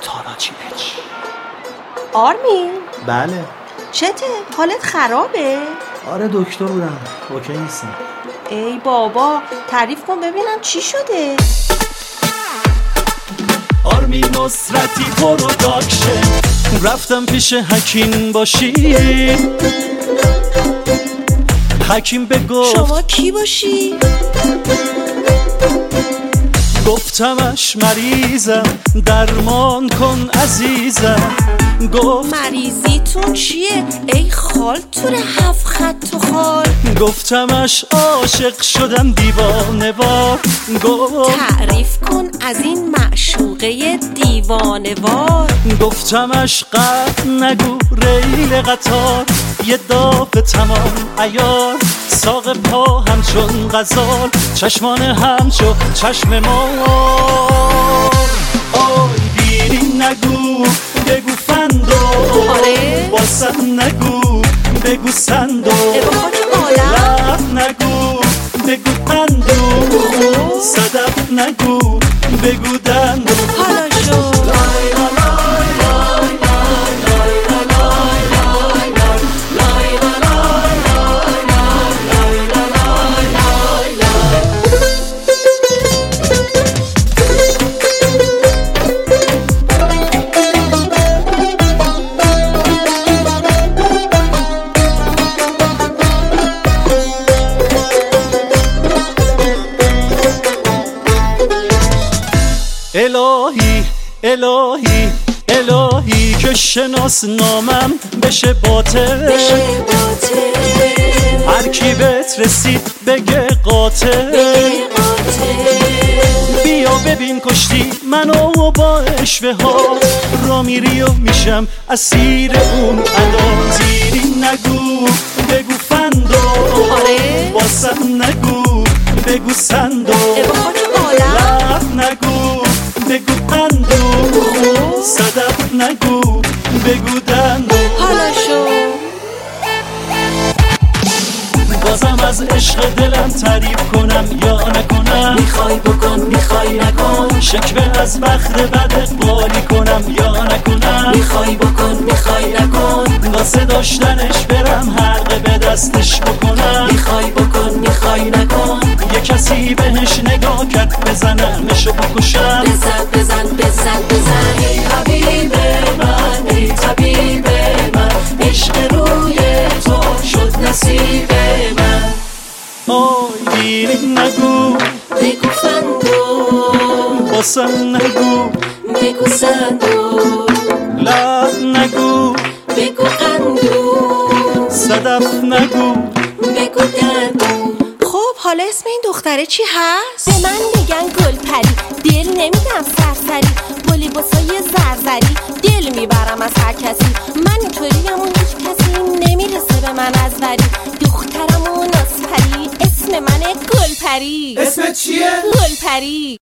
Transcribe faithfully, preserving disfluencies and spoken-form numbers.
تاراچیپچ. آرمین بله. چته؟ حالت خرابه؟ آره دکتر بودم، اوکی نیستم. ای بابا تعریف کن ببینم چی شده. آرمین نصرتی پروداکشن، رفتم پیش حکیم باشی. حکیم بگفت شما کی باشی؟ گفتمش مریضم، درمان کن عزیزم. گفت مریضیتون چیه؟ ای خال تور هفت خط و خال. گفتمش عاشق شدم دیوانه وار. گفت تعریف کن از این معشوقه دیوانه وار. گفتمش قط نگو ریل قطار، یه دافه تمام عیار. ساق پا همچون غزال، چشمان همچو چشم مار. آی بیری نگو بگو فندو، آره باسم نگو بگو سندو. لب نگو بگو قندو، صدف نگو بگو دندو. حالا شو الهی الهی الهی که شناس نامم بشه باطل. هر کی بهت رسید بگه قاتل. بیا ببین کشتی منو با اشوه ها، را میری و میشم اسیر اون ادا. زیری نگو بگو فندو، باسم نگو بگو سندو. لب نگو بگو قندو، صدف نگو بگو دندو. حالا شو بازم از عشق دلم تعریف کنم یا نکنم. میخوای بکن میخوای نکن، شکوه از بخت بد اقبالی کنم یا نکنم. میخوای بکن میخوای نکن، واسه داشتنش برم حلقه به دستش بکنم. میخوای بکن میخوای نکن، یه کسی بهش نگاه کرد بزنمشو بکشم. بزن بزن بزن بزن. ای حبیب من ای طبیب من، عشق روی تو شد نصیب من. آی بیری نگو بگو فندو، باسم نگو بگو سندو. لب نگو بگو قندو، صدف نگو بگو دندو. خب حالا اسم این دختره چی هست؟ به من میگن گلپری، دل نمیدم سرسری. گلی باسای زرزری، دل میبرم از هر کسی. من اینطوریم و هیچ کسی نمیرسه به من از وری. دخترم و نازپری، اسم منه گلپری. اسمت چیه؟ گلپری.